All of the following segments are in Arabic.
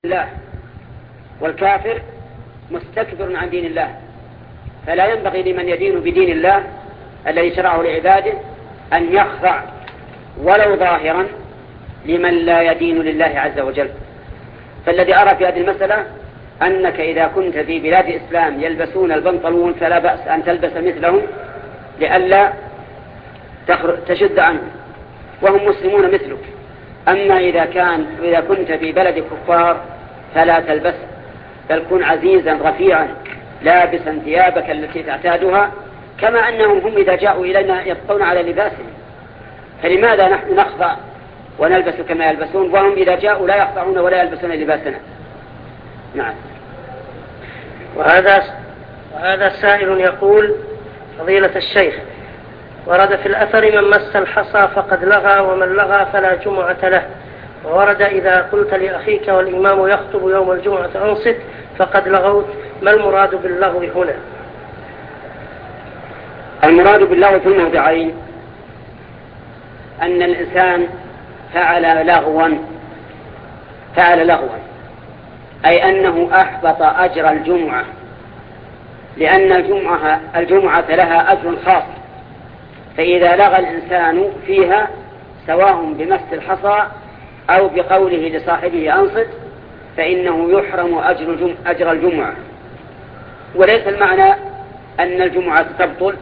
الله، والكافر مستكبر عن دين الله. فلا ينبغي لمن يدين بدين الله الذي شرعه لعباده أن يخضع ولو ظاهرا لمن لا يدين لله عز وجل. فالذي أرى في هذه المسألة أنك إذا كنت في بلاد إسلام يلبسون البنطلون فلا بأس أن تلبس مثلهم لئلا تشد عنهم وهم مسلمون مثلك. أما إذا كنت في بلد كفار فلا تلبس، بل كن عزيزا رفيعا لابسا ثيابك التي تعتادها، كما أنهم هم إذا جاءوا إلينا يبقون على لباسهم، فلماذا نحن نخضع ونلبس كما يلبسون وهم إذا جاءوا لا يخضعون ولا يلبسون لباسنا؟ نعم. وهذا سائل يقول: فضيلة الشيخ، ورد في الأثر من مس الحصى فقد لغى ومن لغى فلا جمعة له، وورد إذا قلت لأخيك والإمام يخطب يوم الجمعة أنصت فقد لغوت، ما المراد باللغو هنا؟ المراد باللغو في الموضعين أن الإنسان فعل لغوا أي أنه أحبط أجر الجمعة، لأن الجمعة لها أجر خاص، فإذا لغى الإنسان فيها سواء بمس الحصى أو بقوله لصاحبه أنصت فإنه يحرم أجر الجمعة. وليس المعنى أن الجمعة تبطل،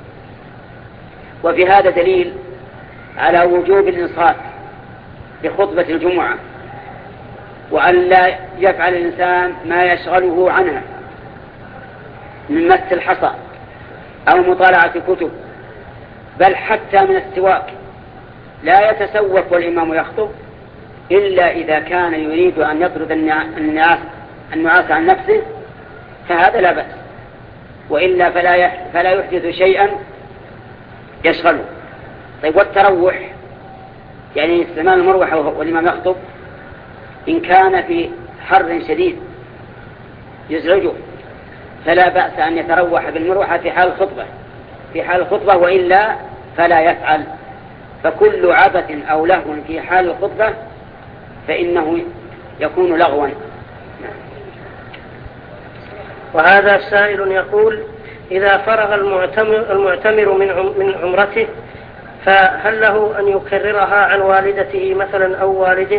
وفي هذا دليل على وجوب الإنصات بخطبة الجمعة، وأن لا يفعل الإنسان ما يشغله عنها من مس الحصى أو مطالعة كتب، بل حتى من السواك لا يتسوق والإمام يخطب إلا إذا كان يريد أن يطرد النعاس عن نفسه، فهذا لا بأس، وإلا فلا يحدث شيئا يشغله. طيب، والتروح يعني استعمال المروحة والإمام يخطب إن كان في حر شديد يزعجه فلا بأس أن يتروح بالمروحة في حال الخطبة، وإلا فلا يفعل. فكل عبث أو لهو في حال الخطبة فإنه يكون لغوا. وهذا سائل يقول: إذا فرغ المعتمر من عمرته فهل له أن يكررها عن والدته مثلا أو والده؟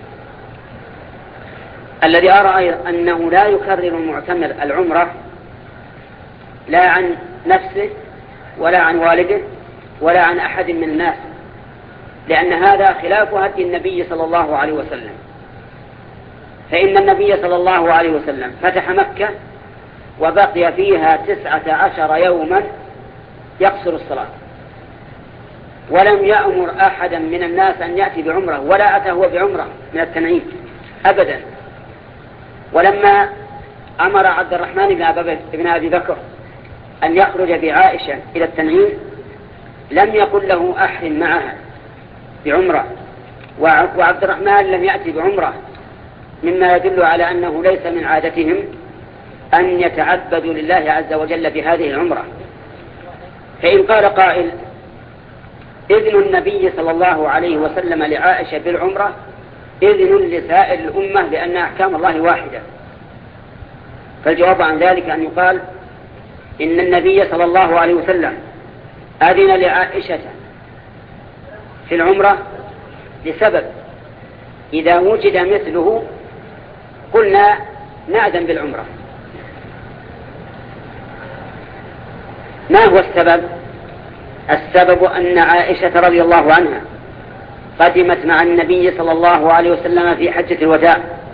الذي أرى أنه لا يكرر المعتمر العمرة لا عن نفسه ولا عن والده ولا عن أحد من الناس، لأن هذا خلاف هدي النبي صلى الله عليه وسلم. فإن النبي صلى الله عليه وسلم فتح مكة وبقي فيها 19 يوما يقصر الصلاة، ولم يأمر أحدا من الناس أن يأتي بعمره، ولا أتى هو بعمره من التنعيم أبدا. ولما أمر عبد الرحمن بن أبي بكر أن يخرج بعائشة إلى التنعيم لم يقل له أحرم معها بعمره، وعبد الرحمن لم يأتي بعمره، مما يدل على أنه ليس من عادتهم أن يتعبدوا لله عز وجل بهذه العمرة. فإن قال قائل: إذن النبي صلى الله عليه وسلم لعائشة بالعمرة إذن لسائر الأمة لأن أحكام الله واحدة، فالجواب عن ذلك أن يقال إن النبي صلى الله عليه وسلم أذن لعائشة في العمرة لسبب، إذا وجد مثله قلنا نأذن بالعمرة. ما هو السبب؟ السبب أن عائشة رضي الله عنها قدمت مع النبي صلى الله عليه وسلم في حجة الوداع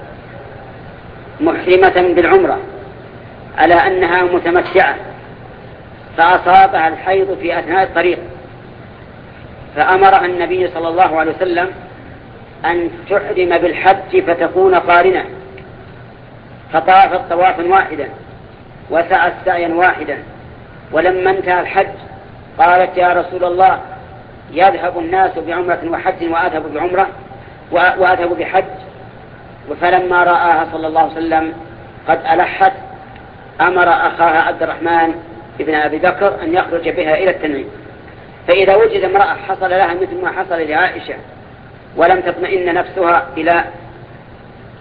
محرمة بالعمرة على أنها متمتعة، فأصابها الحيض في أثناء الطريق، فأمرها النبي صلى الله عليه وسلم أن تحرم بالحج فتكون قارنة، فطافت طوافا واحدا وسعت سعيا واحدا. ولما انتهى الحج قالت: يا رسول الله، يذهب الناس بعمرة وحج وأذهب بحج. فلما رآها صلى الله عليه وسلم قد ألحت أمر أخاها عبد الرحمن ابن أبي بكر أن يخرج بها إلى التنعيم. فإذا وجد امرأة حصل لها مثل ما حصل لعائشة ولم تطمئن نفسها إلى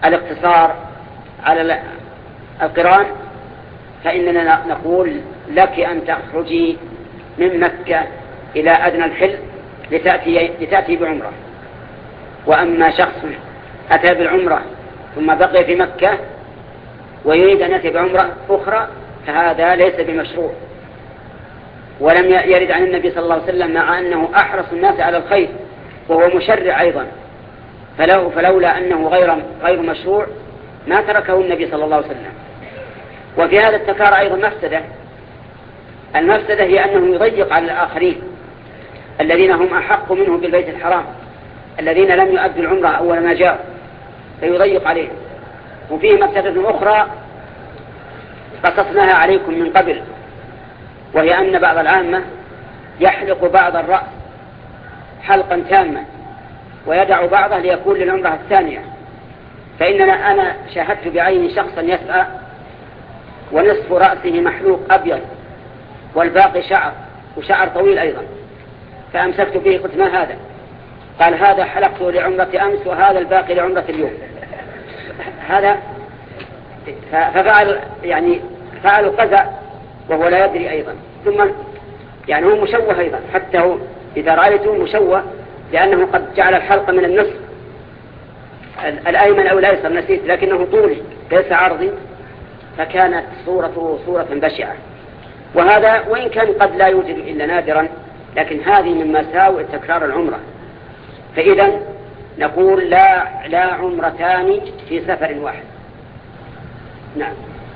الاقتصار على القران فإننا نقول لك أن تخرجي من مكة إلى أدنى الحل لتأتي بعمرة. وأما شخص أتى بالعمرة ثم بقي في مكة ويريد أن يأتي بعمرة أخرى فهذا ليس بمشروع، ولم يرد عن النبي صلى الله عليه وسلم مع أنه أحرص الناس على الخير وهو مشرع أيضا، فلولا أنه غير مشروع ما تركه النبي صلى الله عليه وسلم. وفي هذا التكرار أيضا مفسدة. المفسدة هي أنه يضيق على الآخرين الذين هم أحق منه بالبيت الحرام، الذين لم يؤدوا العمرة أول ما جاء، فيضيق عليهم. وفيه مفسدة أخرى قصصناها عليكم من قبل، وهي أن بعض العامة يحلق بعض الرأس حلقا تاما ويدع بعضه ليكون للعمرة الثانية. أنا شاهدت بعيني شخصا يسعى ونصف رأسه محلوق أبيض والباقي شعر وشعر طويل أيضا، فأمسكت به قلت ما هذا؟ قال هذا حلقته لعمرة أمس وهذا الباقي لعمرة اليوم. هذا ففعل فعل قزع وهو لا يدري أيضا. ثم هو مشوه أيضا، حتى هو إذا رأيته مشوه لأنه قد جعل الحلقة من النصف الأيمن أو الأيسر نسيت، لكنه طولي ليس عرضي، فكانت صورته صورة بشعة. وهذا وإن كان قد لا يوجد إلا نادرا، لكن هذه من مساوئ تكرار العمرة. فإذا نقول لا عمرتان في سفر واحد. نعم.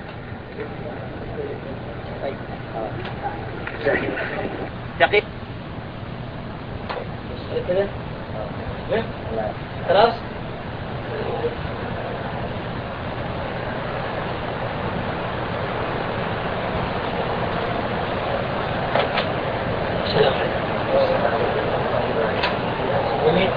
دقيق. خلاص. السلام عليكم.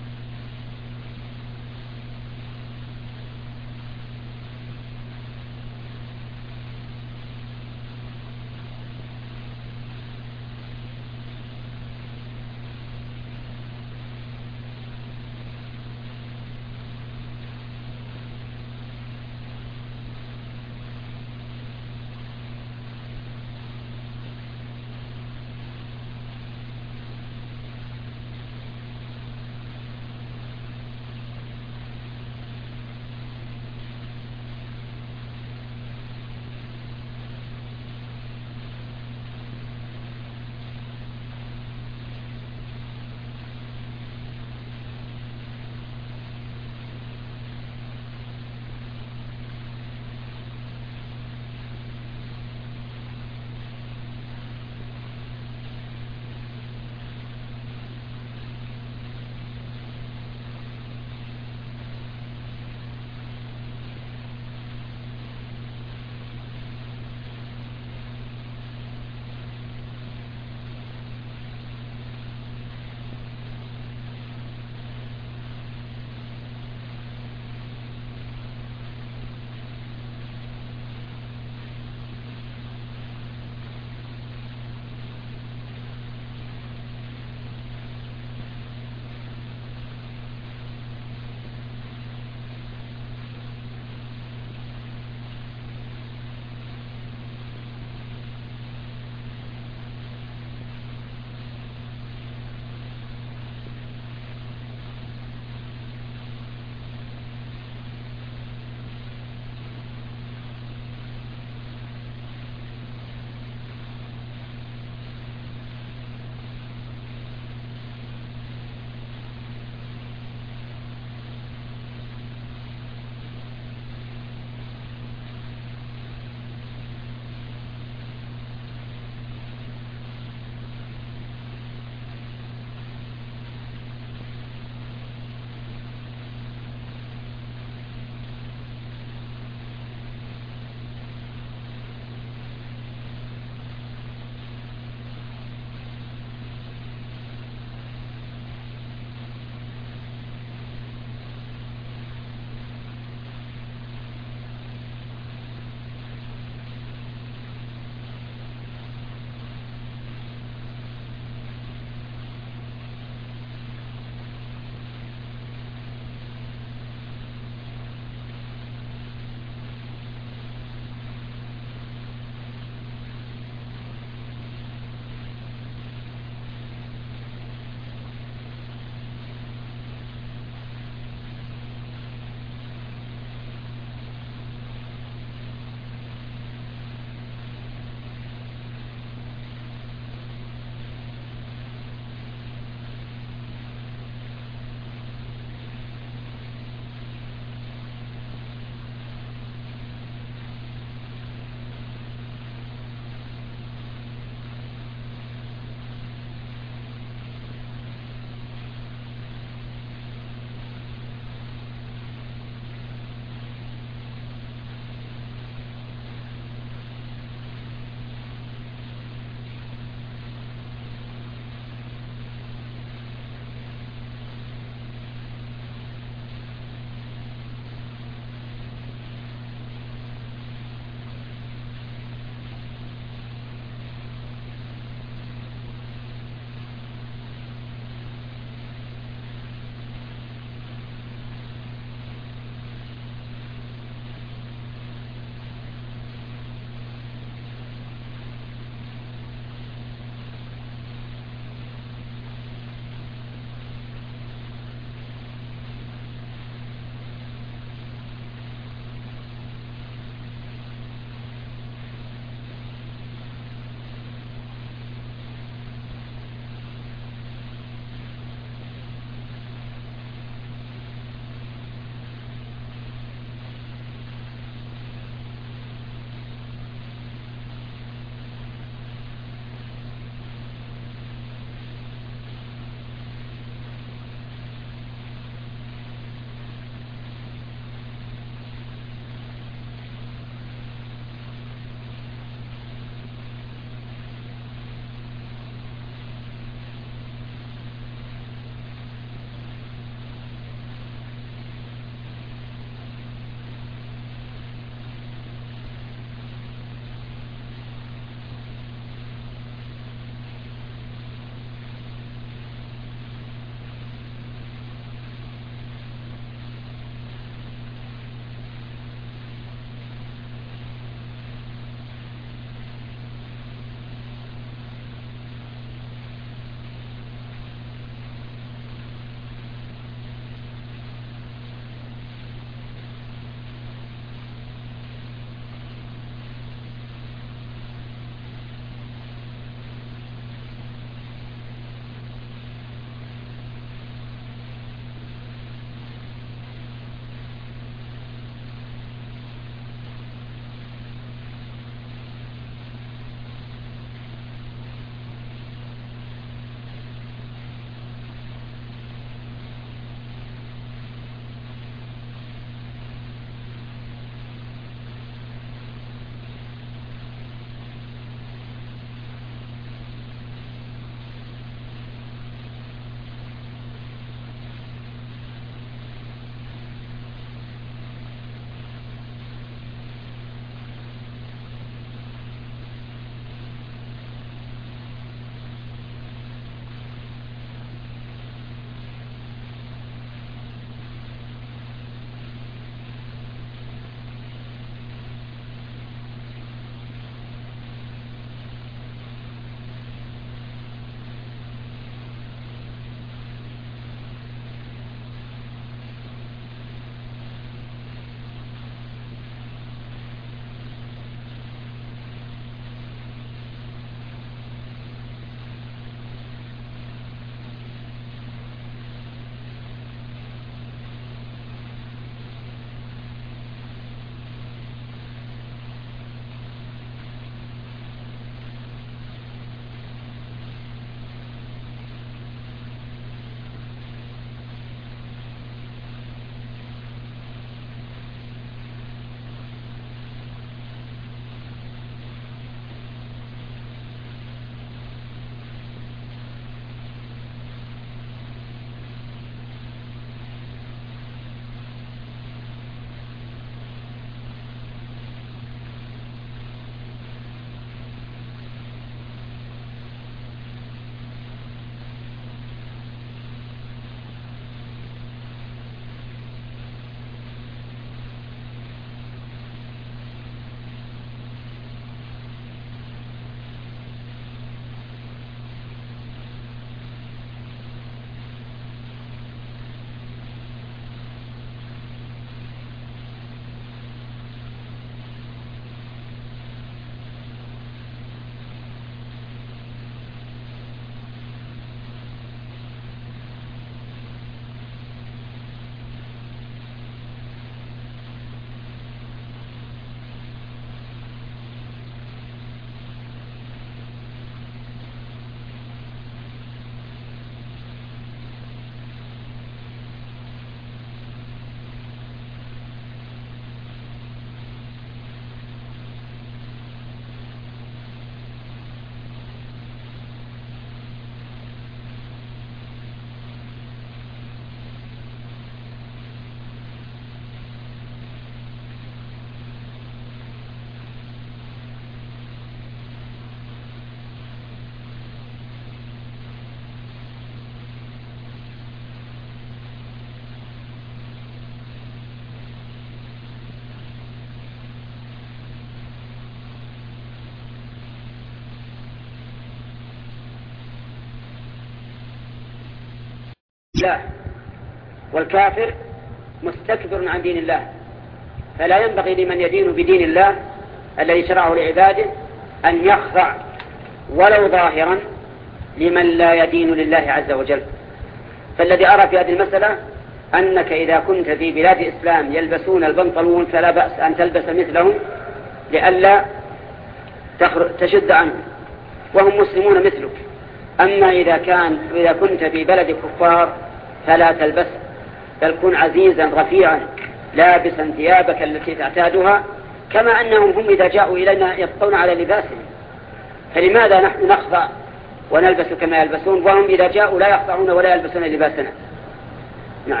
الله، والكافر مستكبر عن دين الله. فلا ينبغي لمن يدين بدين الله الذي شرعه لعباده أن يخضع ولو ظاهرا لمن لا يدين لله عز وجل. فالذي أرى في هذه المسألة أنك إذا كنت في بلاد الإسلام يلبسون البنطلون فلا بأس أن تلبس مثلهم لئلا تشد عنهم وهم مسلمون مثلك. أما إذا كنت في بلد كفار فلا تلبس، بل كن عزيزا رفيعا لابسا ثيابك التي تعتادها، كما أنهم هم إذا جاءوا إلينا يبقون على لباسهم، فلماذا نحن نخضع ونلبس كما يلبسون وهم إذا جاءوا لا يخضعون ولا يلبسون لباسنا؟ نعم.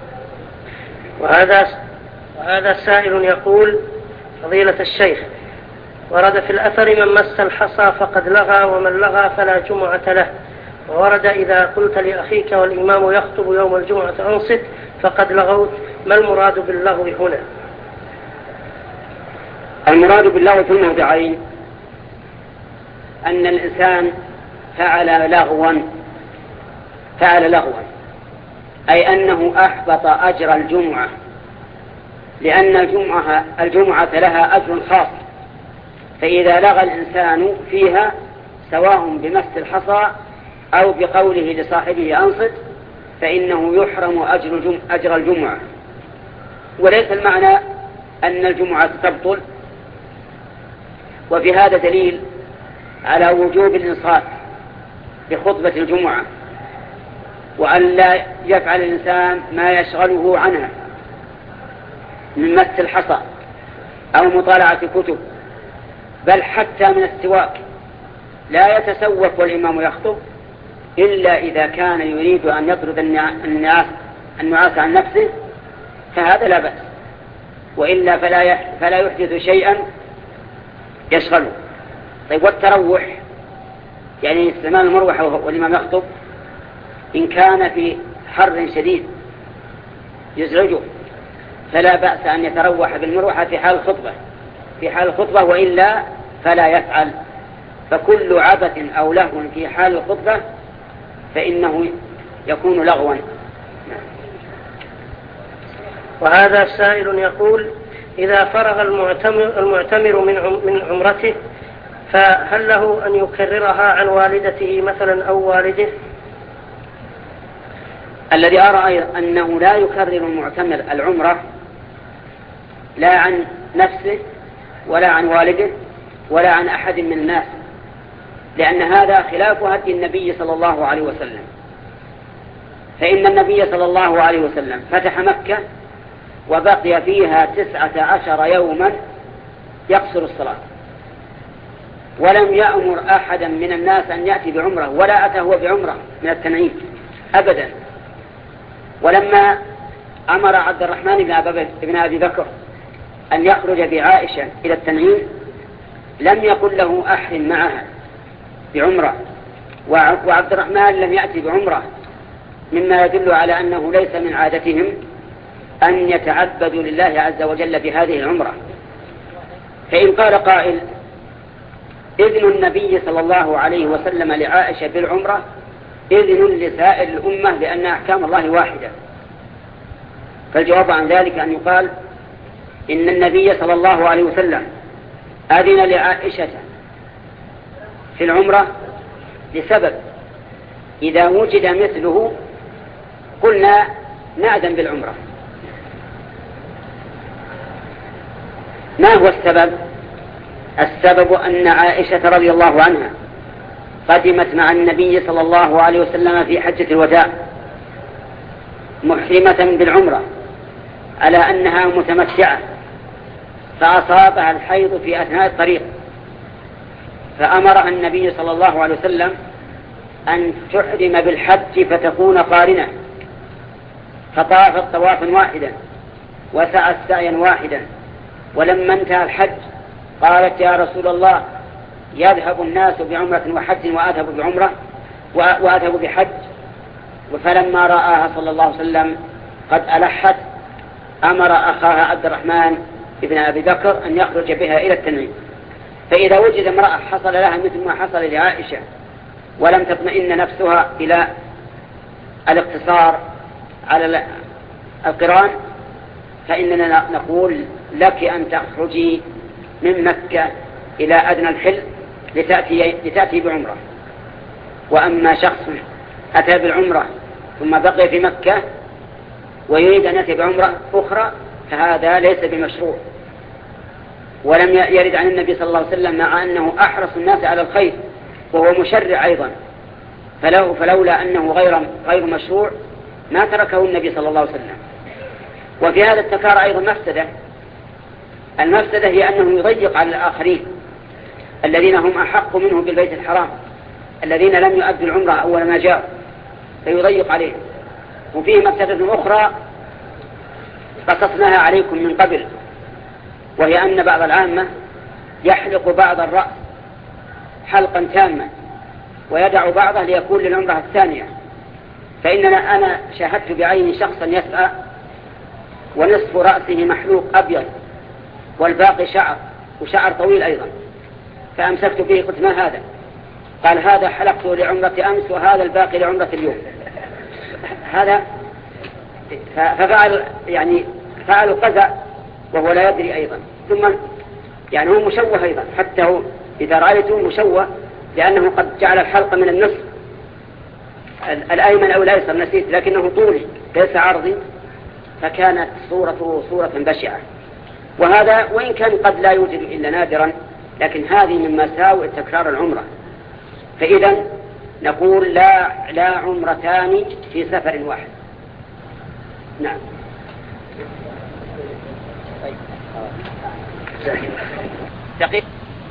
وهذا سائل يقول: فضيلة الشيخ، ورد في الأثر من مس الحصى فقد لغى ومن لغى فلا جمعة له، وورد إذا قلت لأخيك والإمام يخطب يوم الجمعة أنصت فقد لغوت، ما المراد باللغو هنا؟ المراد باللغو في الموضعين أن الإنسان فعل لغوا أي أنه أحبط أجر الجمعة، لأن الجمعة لها أجر خاص، فإذا لغى الإنسان فيها سواء بمس الحصى أو بقوله لصاحبه أنصت فإنه يحرم أجر الجمعة. وليس المعنى أن الجمعة تبطل. وفي هذا دليل على وجوب الإنصات بخطبة الجمعة، وأن لا يفعل الإنسان ما يشغله عنها من مس الحصى أو مطالعة كتب، بل حتى من السواك لا يتسوق والإمام يخطب إلا إذا كان يريد أن يطرد النعاس عن نفسه، فهذا لا بأس، وإلا فلا يحدث شيئا يشغله. طيب، والتروح يعني استعمال المروحة والإمام يخطب إن كان في حر شديد يزعجه فلا بأس أن يتروح بالمروحة في حال الخطبة، وإلا فلا يفعل. فكل عبث أو لهو في حال الخطبة فإنه يكون لغوا. وهذا سائل يقول: إذا فرغ المعتمر من عمرته فهل له أن يكررها عن والدته مثلا أو والده؟ الذي أرى أنه لا يكرر المعتمر العمرة لا عن نفسه ولا عن والده ولا عن أحد من الناس، لأن هذا خلاف هدي النبي صلى الله عليه وسلم. فإن النبي صلى الله عليه وسلم فتح مكة وبقي فيها 19 يوما يقصر الصلاة، ولم يأمر أحدا من الناس أن يأتي بعمره، ولا أتى هو بعمره من التنعيم أبدا. ولما أمر عبد الرحمن بن أبي بكر أن يخرج بعائشة إلى التنعيم لم يقل له أحد معها بعمره، وعبد الرحمن لم يأتي بعمره، مما يدل على أنه ليس من عادتهم أن يتعبدوا لله عز وجل بهذه العمرة. فإن قال قائل: إذن النبي صلى الله عليه وسلم لعائشة بالعمرة إذن لسائر الأمة لأن أحكام الله واحدة، فالجواب عن ذلك أن يقال إن النبي صلى الله عليه وسلم أذن لعائشة في العمرة لسبب، إذا وجد مثله قلنا نأذن بالعمرة. ما هو السبب؟ السبب أن عائشة رضي الله عنها قدمت مع النبي صلى الله عليه وسلم في حجة الوداع محرمة بالعمرة على أنها متمتعة، فأصابها الحيض في أثناء الطريق، فأمرها النبي صلى الله عليه وسلم أن تحرم بالحج فتكون قارنة، فطافت طوافا واحدا وسعت سعيا واحدا. ولما انتهى الحج قالت: يا رسول الله، يذهب الناس بعمرة وحج وأذهب بحج. فلما رآها صلى الله عليه وسلم قد ألحت أمر أخاها عبد الرحمن ابن أبي بكر أن يخرج بها إلى التنعيم. فإذا وجد امرأة حصل لها مثل ما حصل لعائشة ولم تطمئن نفسها إلى الاقتصار على القران فإننا نقول لك أن تخرجي من مكة إلى أدنى الحل لتأتي بعمرة. وأما شخص أتى بالعمرة ثم بقي في مكة ويريد أن يأتي بعمرة أخرى فهذا ليس بمشروع، ولم يرد عن النبي صلى الله عليه وسلم مع أنه أحرص الناس على الخير وهو مشرع أيضا، فلولا أنه غير مشروع ما تركه النبي صلى الله عليه وسلم. وفي هذا التكرار أيضا مفسدة. المفسدة هي أنه يضيق على الآخرين الذين هم أحق منه بالبيت الحرام، الذين لم يؤدوا العمرة أول ما جاء، فيضيق عليهم. وفيه مفسدة أخرى قصصناها عليكم من قبل، وهي أن بعض العامة يحلق بعض الرأس حلقا تاما ويدع بعضه ليكون للعمرة الثانية. أنا شاهدت بعيني شخصا يسعى ونصف رأسه محلوق أبيض والباقي شعر وشعر طويل أيضا، فأمسكت به قلت ما هذا؟ قال هذا حلقته لعمرة أمس وهذا الباقي لعمرة اليوم. هذا فعل قزع وهو لا يدري أيضا. ثم هو مشوه أيضا، حتى هو إذا رأيته مشوه لأنه قد جعل الحلقة من النصف الأيمن أو الأيسر نسيت، لكنه طولي ليس عرضي، فكانت صورته صورة بشعة. وهذا وإن كان قد لا يوجد إلا نادرا، لكن هذه من مساوئ تكرار العمرة. فإذا نقول لا عمرتان في سفر واحد. نعم. دقيق.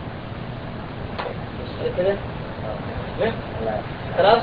خلاص.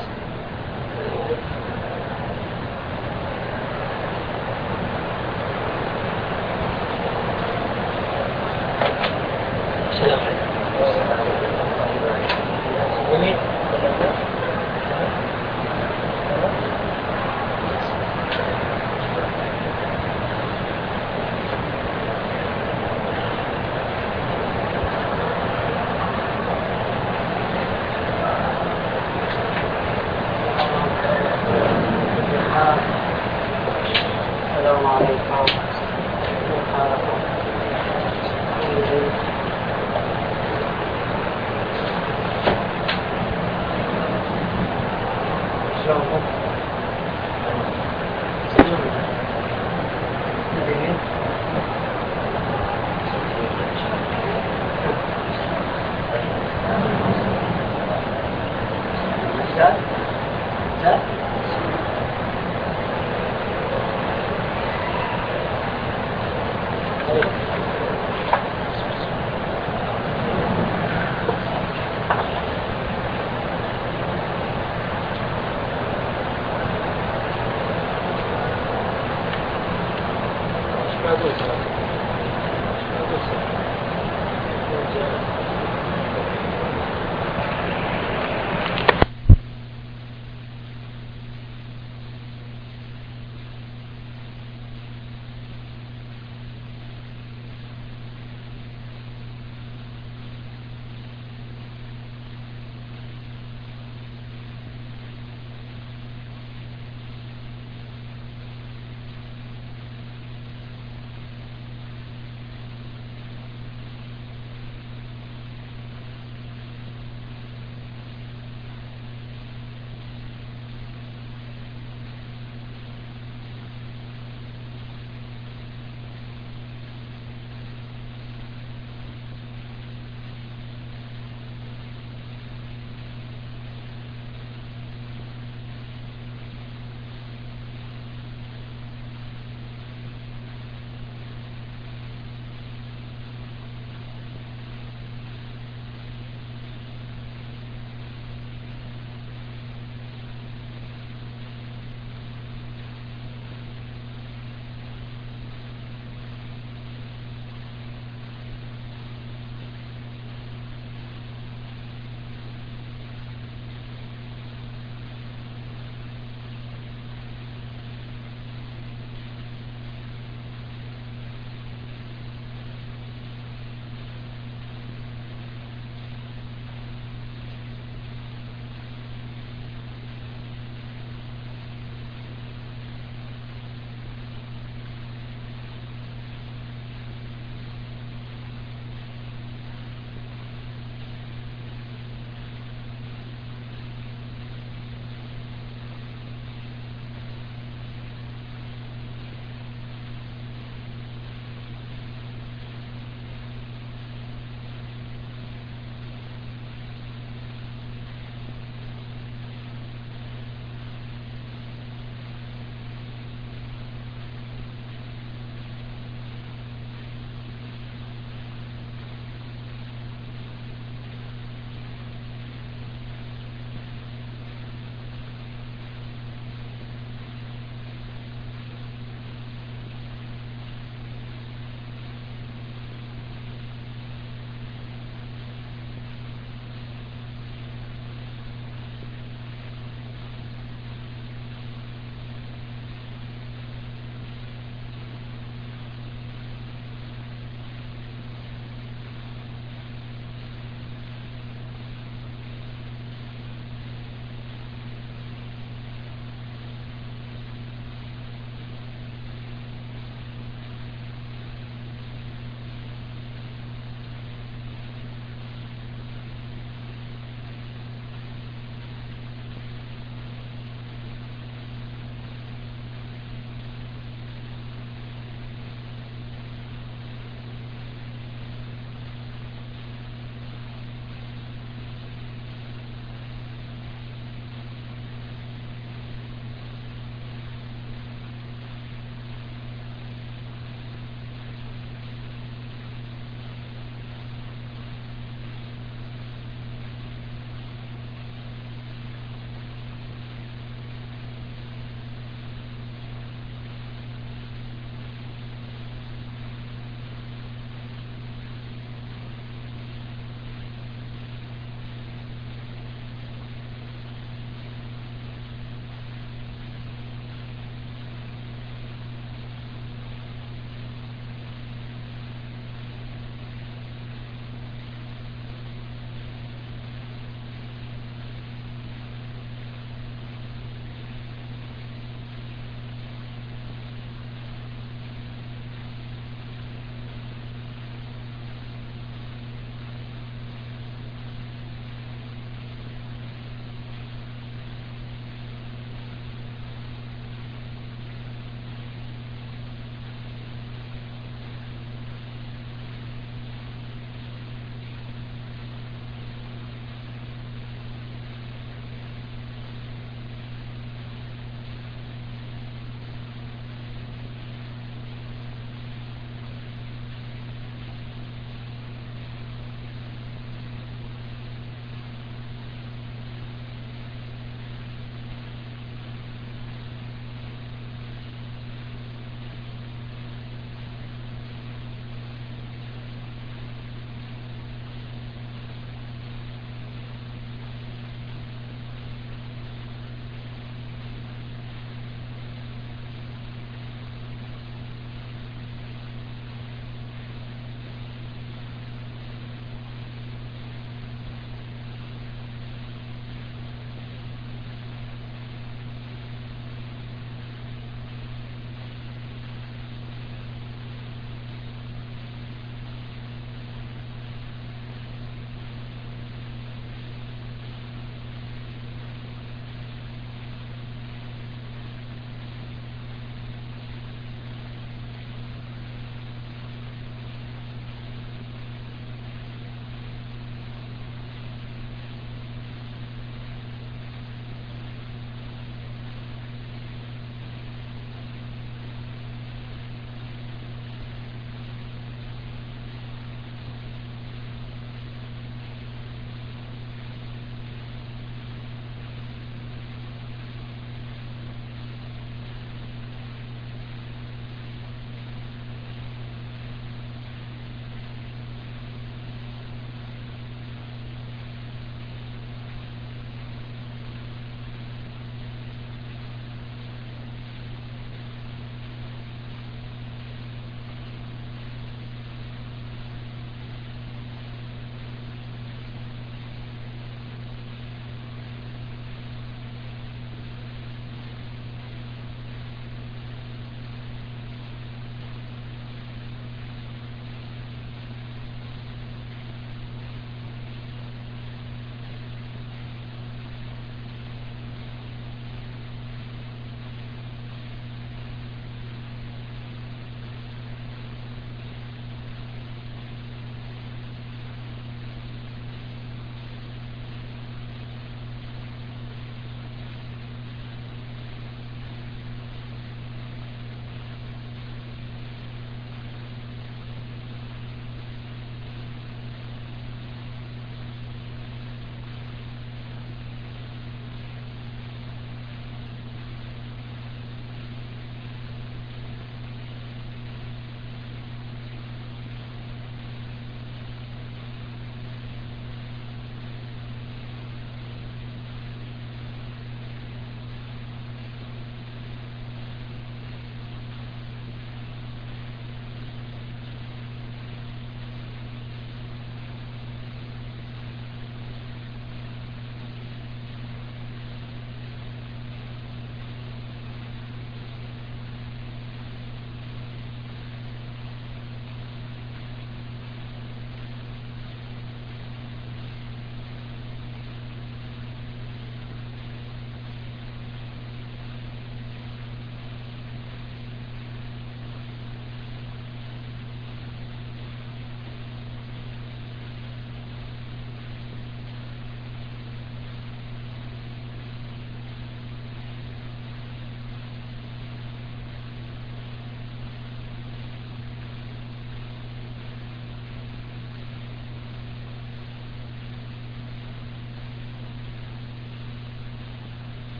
Gracias.